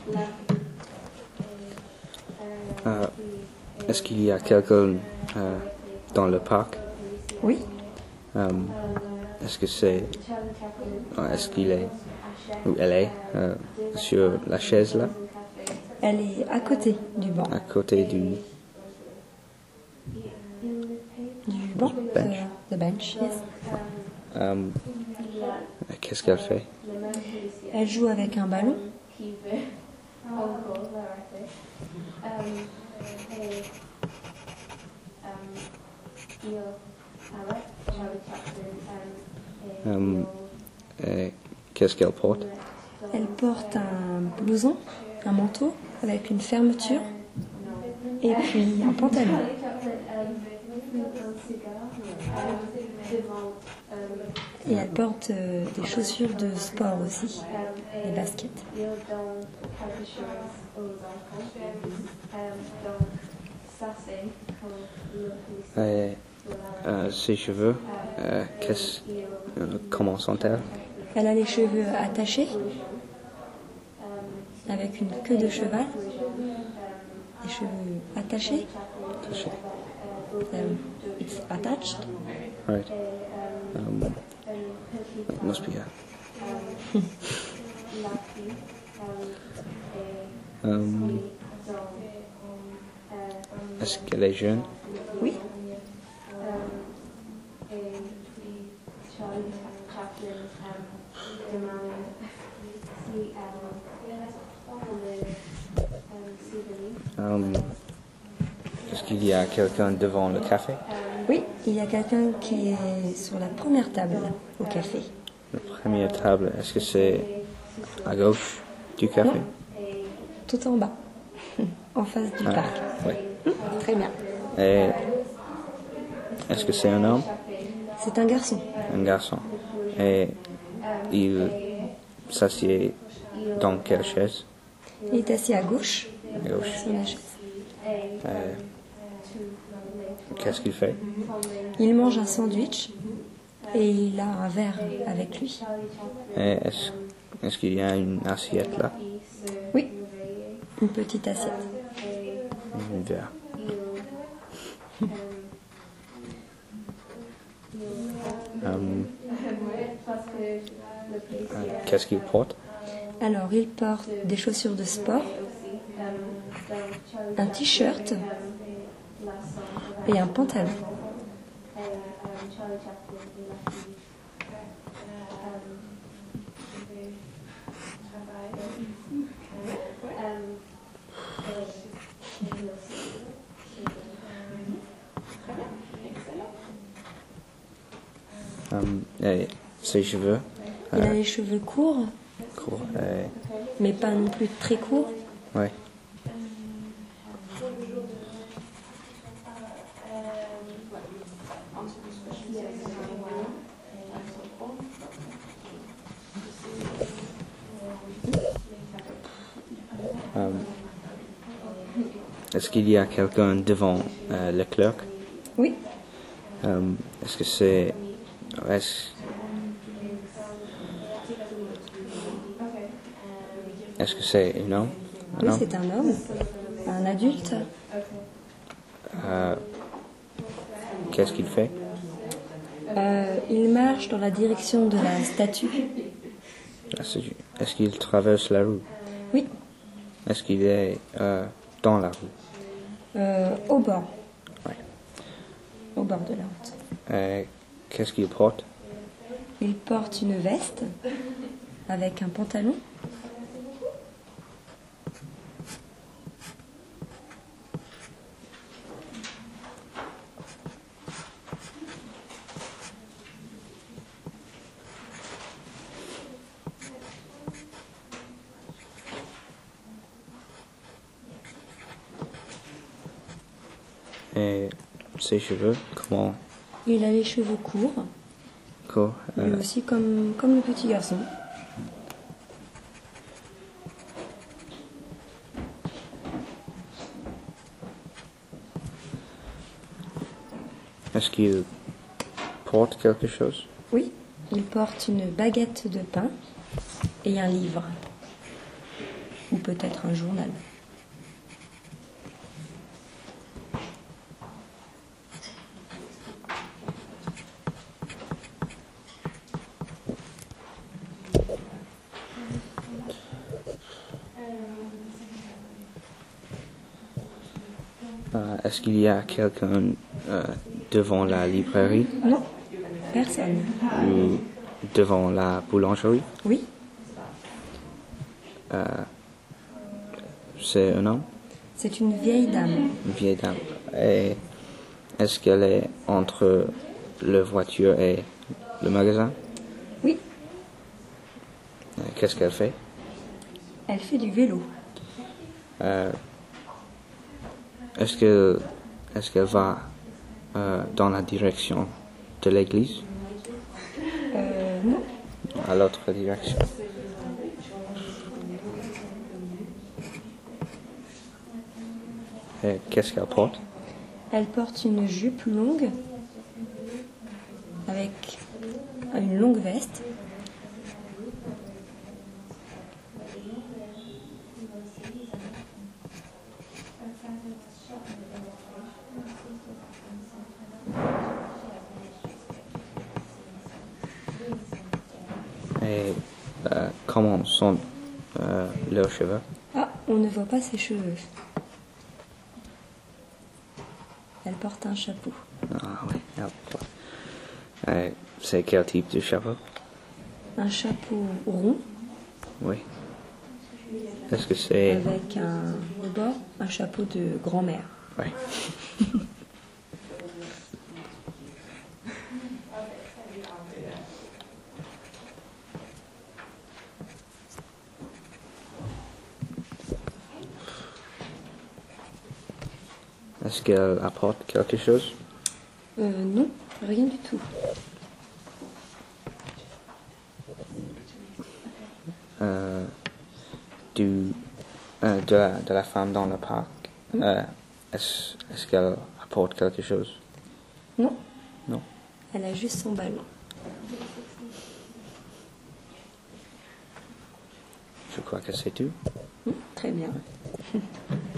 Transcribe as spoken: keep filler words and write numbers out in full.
Euh, est-ce qu'il y a quelqu'un euh, dans le parc? Oui. Euh, est-ce que c'est... Est-ce qu'il est... Ou elle est euh, sur la chaise là? Elle est à côté du banc. À côté du... Du banc? Bench. The, the bench, yes. Euh, qu'est-ce qu'elle fait? Elle joue avec un ballon. Euh, et qu'est-ce qu'elle porte? Elle porte un blouson, un manteau avec une fermeture et puis un pantalon. Et elle porte euh, des chaussures de sport aussi, des baskets. Et, euh, ses cheveux, euh, qu'est-ce, euh, comment sont-elles? Elle a les cheveux attachés avec une queue de cheval. Les cheveux attachés. Attachées. Um, it's attached. Right. Um, it must be her. um, est-ce qu'elle est jeune? Oui. Um, est-ce qu'il y a quelqu'un devant le café? Oui, il y a quelqu'un qui est sur la première table au café. La première table, est-ce que c'est à gauche du café? Non. Tout en bas, en face du Ah, parc. oui. Très bien. Et est-ce que c'est un homme? C'est un garçon. Un garçon. Et il s'assied dans quelle chaise? Il est assis à gauche, À gauche. sur la chaise. Euh, qu'est-ce qu'il fait? Il mange un sandwich et il a un verre avec lui. Et est-ce, est-ce qu'il y a une assiette là? Oui, une petite assiette. Un verre. Um, euh, qu'est-ce qu'il porte? Alors, il porte des chaussures de sport, un t-shirt et un pantalon. Um, et ses cheveux? Il a Euh, les cheveux courts, courts. Et, mais pas non plus très courts. ouais. Um, est-ce qu'il y a quelqu'un devant euh, le clerc? Oui, Um, est-ce que c'est... Est-ce, est-ce que c'est un homme? Un oui, homme? c'est un homme, un adulte. Euh, qu'est-ce qu'il fait? Euh, il marche dans la direction de la statue. Est-ce qu'il traverse la rue? Oui, Est-ce qu'il est euh, dans la rue? euh, au bord, Ouais. au bord de la route. Euh, qu'est-ce qu'il porte? Il porte une veste avec un pantalon. Et ses cheveux, comment? Il a les cheveux courts, Court, lui euh, aussi comme, comme le petit garçon. est-ce qu'il porte quelque chose? Oui, il porte une baguette de pain et un livre. ou peut-être un journal. Euh, Est-ce qu'il y a quelqu'un euh, devant la librairie Non, personne. ou devant la boulangerie? Oui, C'est un homme, c'est une vieille dame. une vieille dame. Et est-ce qu'elle est entre la voiture et le magasin? Oui, Euh, Qu'est-ce qu'elle fait? elle fait du vélo. Euh, est-ce que est-ce qu'elle va euh, dans la direction de l'église? Euh, non, À l'autre direction. Et qu'est-ce qu'elle porte? elle porte une jupe longue avec une longue veste. Et euh, comment sont euh, leurs cheveux? Ah, on ne voit pas ses cheveux. Elle porte un chapeau. Ah oui, elle porte. Euh, c'est quel type de chapeau? Un chapeau rond Oui. Est-ce que c'est... avec un rebord, un chapeau de grand-mère. Oui. Est-ce qu'elle apporte quelque chose? Euh, non, rien du tout. Euh, du, euh, de, la, de la femme dans le parc. Euh, est-ce, est-ce qu'elle apporte quelque chose? Non, Non. elle a juste son ballon. Je crois que c'est tout. Hum, très bien.